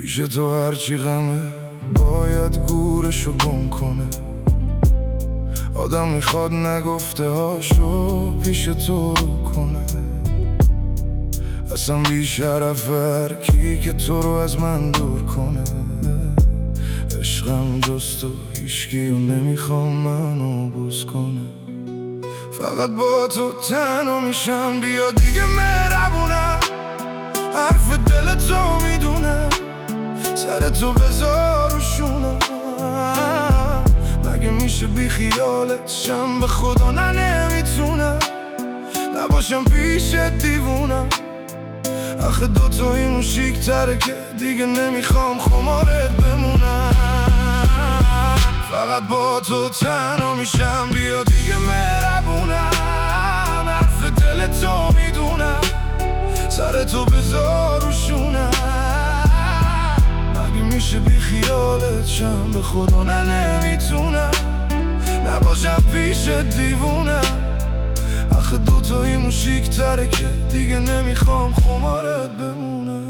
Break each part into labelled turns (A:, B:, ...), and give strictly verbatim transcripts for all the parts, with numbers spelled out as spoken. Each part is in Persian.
A: پیش تو هرچی غمه باید گورشو گم کنه. آدم میخواد نگفته هاشو پیش تو رو کنه. اصلا بی شرف هرکی که تو رو از من دور کنه. عشقم جز تو هیچکیو نمیخوام منو بوس کنه. فقط با تو تنها میشم، بیا دیگه مهربونم. حرف دل تو میدونم، سر تو بذار و شونم. مگه میشه بی خیالت شم؟ به خدا نه نمیتونم نباشم پیش دیوونم. آخه دوتاییمون شیک تره که دیگه نمیخوام خمارت بمونم. فقط با تو تنها میشم، بیا دیگه مهربونم. حرف دل تو میدونم، سر تو بذار و شونم. مگه میشه بی خیالت شم؟ به خدا نه نمیتونم نباشم پیش دیوونم. آخه دوتاییمون شیک تره که دیگه نمیخوام خمارت بمونم.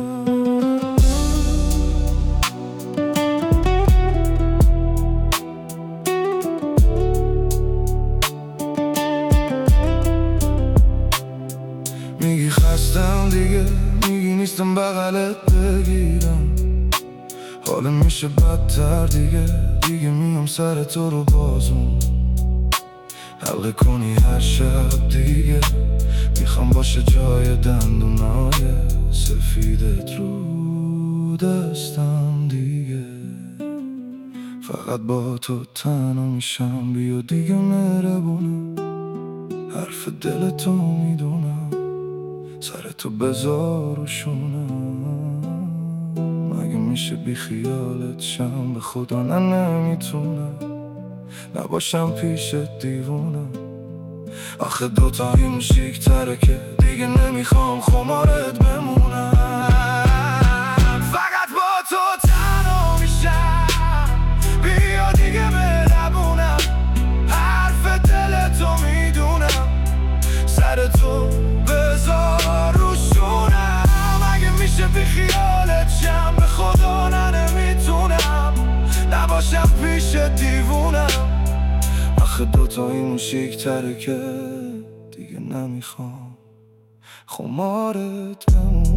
A: میگی خستم دیگه، میگی نیستم بغلت بگیرم. حالا میشه بدتر دیگه، دیگه میام سر تو رو بازون حلقه کنی هر شب دیگه. میخوام باشه جای دندونای سفیدت رو دستم دیگه. فقط با تو تنها میشم، بیا دیگه مهربونم. حرف دل تو میدونم، سر تو بذار و شونم. مگه میشه بی خیالت شم؟ به خدا نه نمیتونم نباشم پیش دیوونم. آخه دوتاییمون شیک تره که دیگه نمیخوام خمارت بمونم. فقط با تو تنها میشم، بیا دیگه مهربونم. حرف دل تو میدونم، سر تو بذار رو شونم. مگه میشه بی خیالت شم؟ به خدا نه نمیتونم نباشم پیش دیوونم. آخه دوتاییمون شیک تره که دیگه نمیخوام خمارت بمونم.